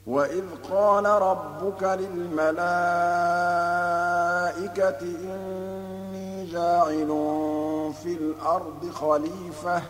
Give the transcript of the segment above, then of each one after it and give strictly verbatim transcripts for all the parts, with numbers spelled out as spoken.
وَإِذْ قَالَ رَبُّكَ لِلْمَلَائِكَةِ إِنِّي جَاعِلٌ فِي الْأَرْضِ خَلِيفَةً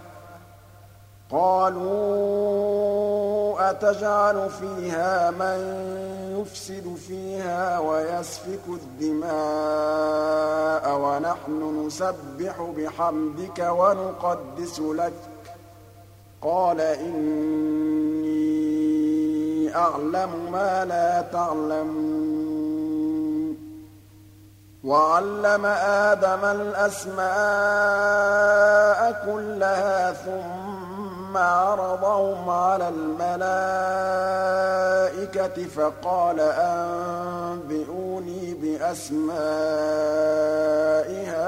قَالُوا أَتَجْعَلُ فِيهَا مَن يُفْسِدُ فِيهَا وَيَسْفِكُ الدِّمَاءَ وَنَحْنُ نُسَبِّحُ بِحَمْدِكَ وَنُقَدِّسُ لَكَ ۖ قَالَ إِنِّي أَعْلَمُ مَا لَا تَعْلَمُونَ وَعَلَّمَ آدَمَ الْأَسْمَاءَ كُلَّهَا ثُمَّ عَرَضَهُمْ عَلَى الْمَلَائِكَةِ فَقَالَ أَنبِئُونِي بِأَسْمَاءِ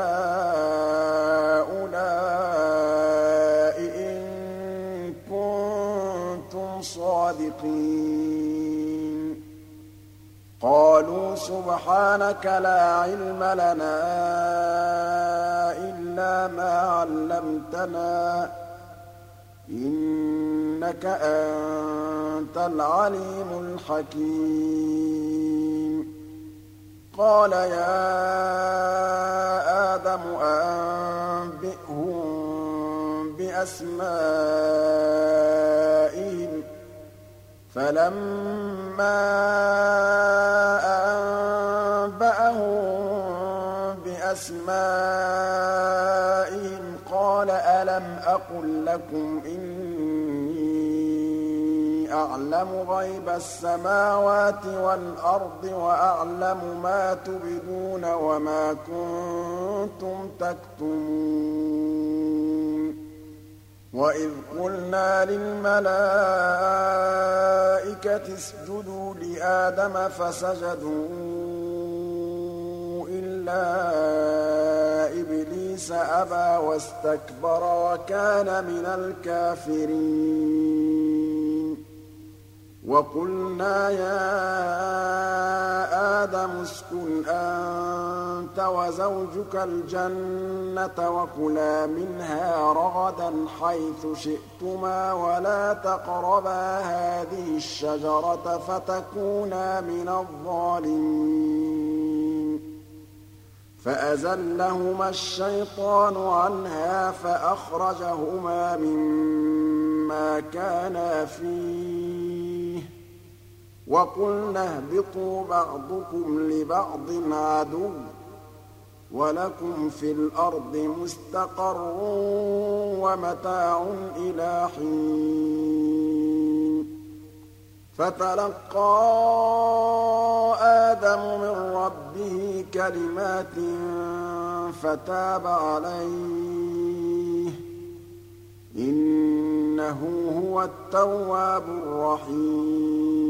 هَٰؤُلَاءِ إِن كُنتُمْ صَادِقِينَ قَالُوا سُبْحَانَكَ لَا عِلْمَ لَنَا إِلَّا مَا عَلَّمْتَنَا ۖ إِنَّكَ أَنتَ الْعَلِيمُ الْحَكِيمُ قَالَ يَا آدَمُ أَنبِئْهُم بِأَسْمَائِهِمْ ۖ فَلَمَّا أَنبَأَهُم بِأَسْمَائِهِمْ قَالَ أَلَمْ أَقُل لَّكُمْ إِنِّي أَعْلَمُ غَيْبَ السَّمَاوَاتِ وَالْأَرْضِ وَأَعْلَمُ مَا تُبْدُونَ وَمَا كُنتُمْ تَكْتُمُونَ وَإِذْ قُلْنَا لِلْمَلَائِكَةِ اسْجُدُوا لِآدَمَ فَسَجَدُوا إِلَّا إِبْلِيسَ أَبَىٰ وَاسْتَكْبَرَ وَكَانَ مِنَ الْكَافِرِينَ وَقُلْنَا يَا آدَمُ اسْكُنْ أَنتَ وَزَوْجُكَ الْجَنَّةَ وَكُلَا مِنْهَا رَغَدًا حَيْثُ شِئْتُمَا وَلَا تَقْرَبَا هَٰذِهِ الشَّجَرَةَ فَتَكُونَا مِنَ الظَّالِمِينَ فَأَزَلَّهُمَا الشَّيْطَانُ عَنْهَا فَأَخْرَجَهُمَا مِمَّا كَانَا فِيهِ ۖ وَقُلْنَا اهْبِطُوا بَعْضُكُمْ لِبَعْضٍ عَدُوٌّ ۖ وَلَكُمْ فِي الْأَرْضِ مُسْتَقَرٌّ وَمَتَاعٌ إِلَىٰ حِينٍ فَتَلَقَّىٰ آدَمُ مِن رَّبِّهِ كَلِمَاتٍ فَتَابَ عَلَيْهِ ۚ إِنَّهُ هُوَ التَّوَّابُ الرَّحِيمُ